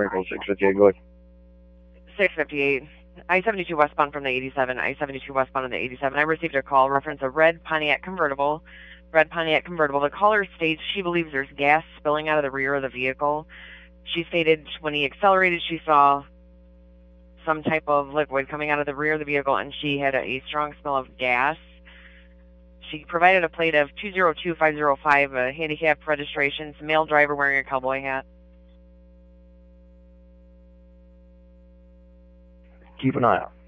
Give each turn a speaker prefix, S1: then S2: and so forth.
S1: Sprinkle, 658, go ahead.
S2: 658. I-72 westbound from the 87, I-72 westbound on the 87. I received a call reference a red Pontiac convertible. Red Pontiac convertible. The caller states she believes there's gas spilling out of the rear of the vehicle. She stated when he accelerated, she saw some type of liquid coming out of the rear of the vehicle, and she had a strong smell of gas. She provided a plate of 202505, a handicapped registration, male driver wearing a cowboy hat.
S1: Keep an eye out.